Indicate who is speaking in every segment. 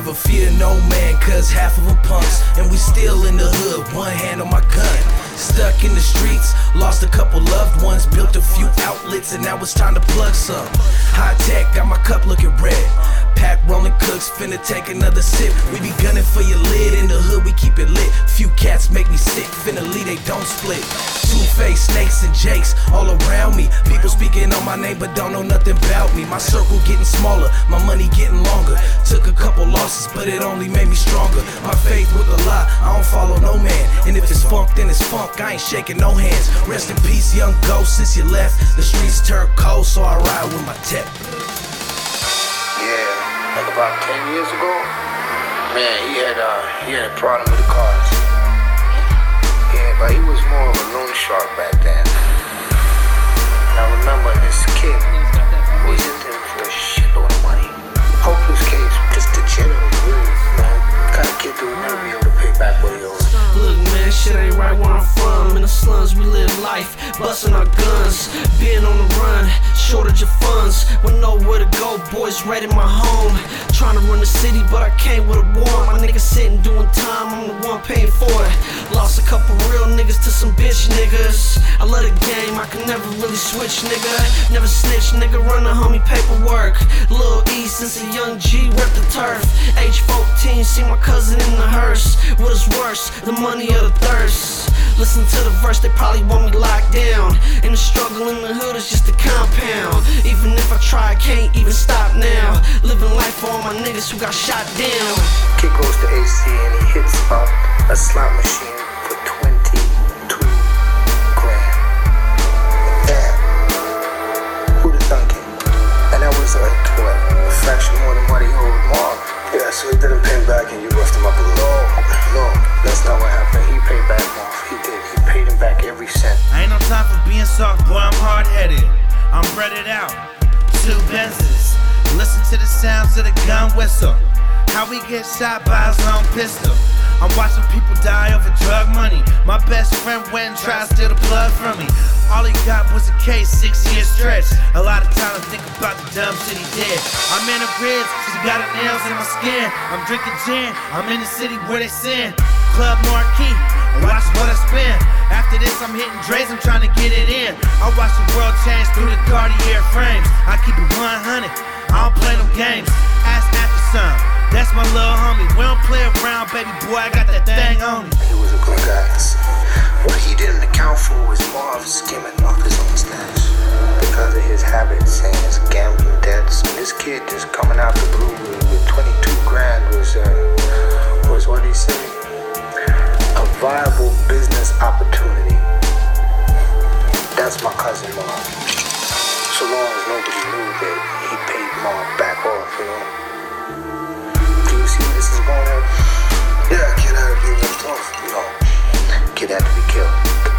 Speaker 1: never fear no man, cause half of them punks. And we still in the hood, one hand on my gun. Stuck in the streets, lost a couple loved ones, built a few outlets, and now it's time to plug some. High tech, got my cup looking red. Pack rolling cooks, finna take another sip. We be gunning for your lid, in the hood we keep it lit. Few cats make me sick, finna leave, they don't split. Two-faced snakes and jakes all around me. People speaking on my name but don't know nothing about me. My circle getting smaller, my money getting longer. Took a couple losses but it only made me stronger. My faith with a lie, I don't follow no man. And if it's funk then it's funk, I ain't shaking no hands. Rest in peace young ghost, since you left the streets turned cold, so I ride with my tech.
Speaker 2: Yeah, like about 10 years ago, man, he had a problem with the cars. Yeah, but he was more of a loan shark back then. And I remember this kid was into him for a shitload of money. Hopeless case, just degenerate, really, man. Kind of kid that would never be able to pay back what he owed.
Speaker 3: Look, man, shit ain't right where I'm from. In the slums, we live life, busting our guns. Being on the run, shortage of funds. With nowhere to go, boys right in my home. Trying to run the city, but I came with a warrant. My niggas sitting doing time, I'm the one paying for it. Lost a couple real niggas to some bitch niggas. I love the game, I can never really switch, nigga. Never snitch, nigga, run the homie paperwork. Lil E since a young G, rep the turf. Age 14, see my cousin in the hearse. What is worse, the money or the thirst? Listen to the verse, they probably want me locked down. And the struggle in the hood is just a compound. Even if I try, I can't even stop now. Living life for all my niggas who got shot down.
Speaker 2: Kid goes to AC and he hits up a slot machine for 22 grand. Damn, who'da thunk it? And that was like, what, a fraction more than what he owed Mark.
Speaker 4: Yeah, so he didn't pay him back and you roughed him up a little.
Speaker 2: No, that's not what happened. He paid back Mark. He did. He paid him back every cent.
Speaker 5: I ain't no time for being soft, boy, I'm hard-headed. I'm breaded out, 2 Benzes. Listen to the sounds of the gun whistle. How we get shot by his own pistol. I'm watching people die over drug money. My best friend went and tried to steal the blood from me. All he got was a case, 6-year stretch. A lot of time to think about the dumb shit he did. I'm in the ribs, she got her nails in my skin. I'm drinking gin, I'm in the city where they sin. Club Marquee, watch what I spend. After this I'm hitting Dre's, I'm trying to get it in. I watch the world change through the Cartier frames. I keep it 100, I don't play no games. Ask after some, that's my little homie. We don't play around, baby boy, I got that thing on me.
Speaker 2: He was a good guy. What he didn't account for was Marv skimming off his own stash. Because of his habits and his gambling debts. And this kid just coming out the blue with 22 grand was what he said, a viable business opportunity. That's my cousin Marv. So long as nobody knew that he paid Marv back off, you know. Do you see where this is going at?
Speaker 4: Yeah, kid had to be left off.
Speaker 2: No. Kid had to be killed.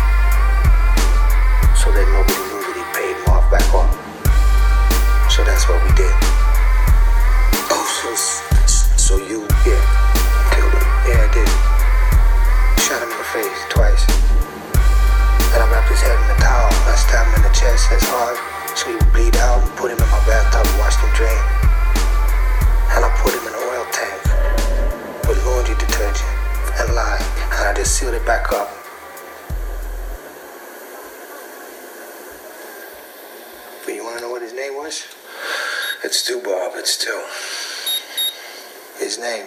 Speaker 2: So that nobody knew that he paid Marv back off. So that's what we did.
Speaker 4: Oh, so you...
Speaker 2: Yeah. Killed him. Yeah, I did. Shot him in the face twice. Then I wrapped his head in a towel. I stabbed him in the chest as hard so he would bleed out and put him in my bathtub and watched him drain. And I put him in an oil tank with laundry detergent and lye. And I just sealed it back up. But you wanna know what his name was?
Speaker 4: It's too, Bob, it's too.
Speaker 2: His name?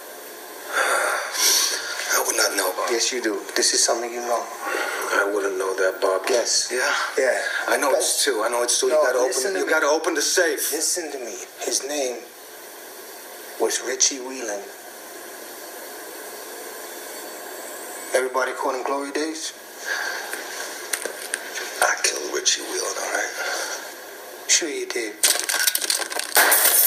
Speaker 4: I would not know, Bob.
Speaker 2: Yes, you do. This is something you know.
Speaker 4: I wouldn't know that, Bob.
Speaker 2: Yes.
Speaker 4: Yeah?
Speaker 2: Yeah.
Speaker 4: I know it's two. I know it's two.
Speaker 2: No,
Speaker 4: You gotta open the safe.
Speaker 2: Listen to me. His name was Richie Whelan. Everybody called him Glory Days?
Speaker 4: I killed Richie Whelan, all right?
Speaker 2: Sure you did.